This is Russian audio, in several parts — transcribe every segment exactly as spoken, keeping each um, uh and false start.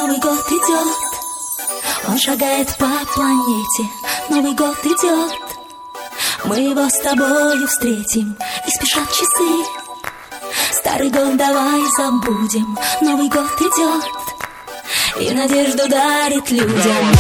Новый год идет, он шагает по планете. Новый год идет, мы его с тобою встретим. И спешат часы, старый год давай забудем. Новый год идет и надежду дарит людям.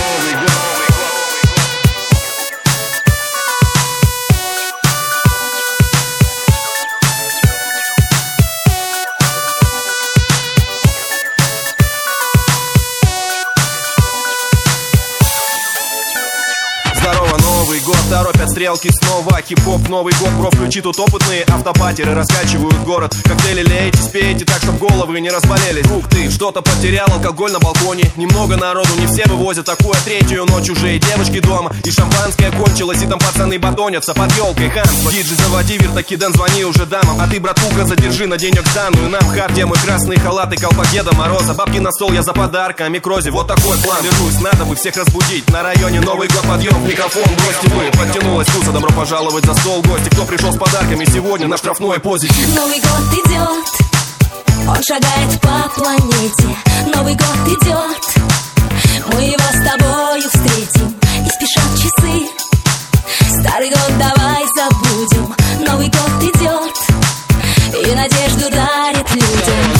Новый год, торопят стрелки снова. Хип-хоп, Новый год, про включи тут опытные автопатеры раскачивают город. Коктейли лейте, спейте так, чтоб головы не разболелись. Ух ты, что-то потерял, алкоголь на балконе. Немного народу, не все вывозят такую третью ночь уже. И девочки дома, и шампанское кончилось, и там пацаны батонятся под елкой хамство. Диджей заводи, вертакидан, звони уже дамам. А ты, братуха, задержи на денег данную нам харде. Мой красный халат и колпак Деда Мороза. Бабки на стол, я за подарками Крозе. Вот такой план, вернусь, надо бы всех разбудить. На районе Новый год, подъем, микрофон, гости вы. Подтянулась туса, добро пожаловать за стол. Гости, кто пришел с подарками сегодня на штрафной позитив. Новый год идет, он шагает по планете. Новый год идет, мы его с тобою встретим. И спешат часы, старый год давай забудем. Новый год идет и надежду дарит людям.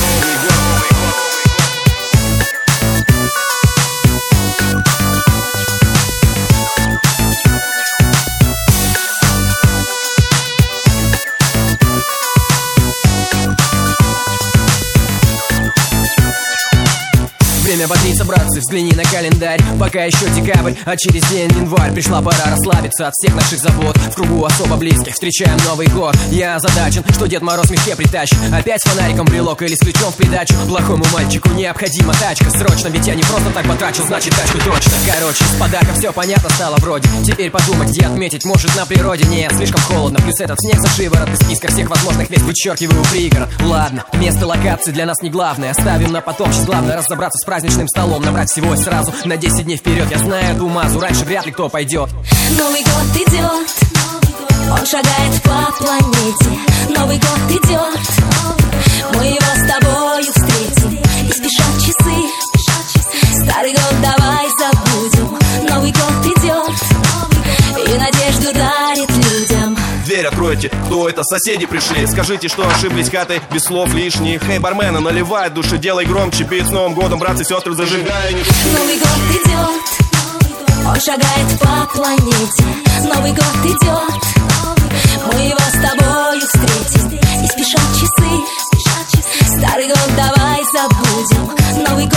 Время бодриться, братцы, взгляни на календарь. Пока еще декабрь, а через день январь. Пришла пора расслабиться от всех наших забот. В кругу особо близких встречаем Новый год. Я озадачен, что Дед Мороз в мешке притащит. Опять с фонариком брелок или с ключом в придачу. Плохому мальчику необходима тачка срочно, ведь я не просто так потрачил, значит тачку точно. Короче, с подарком все понятно стало вроде. Теперь подумать, где отметить, может на природе. Нет, слишком холодно, плюс этот снег за шиворот. Из списка всех возможных мест вычеркиваю пригород. Ладно, место локации для нас не главное. Оставим на потом, сейчас главное разобраться с праздничным столом. Набрать всего сразу на десять дней вперед. Я знаю эту мазу, раньше вряд ли кто пойдет. Новый год идет, он шагает по планете. Новый год идет, мы его с тобою встретим. И спешат часы, старый год давай забудем. Новый год идет и надежду дарит людям. Дверь откройте, кто это, соседи пришли. Скажите, что ошиблись хаты, без слов лишних. Хей, бармена, наливай души, делай громче. Перед с Новым годом, братцы и сестры, зажигай. Новый год идет, он шагает по планете. Новый год идет, мы его с тобою встретим. И спешат часы, старый год давай забудем. Новый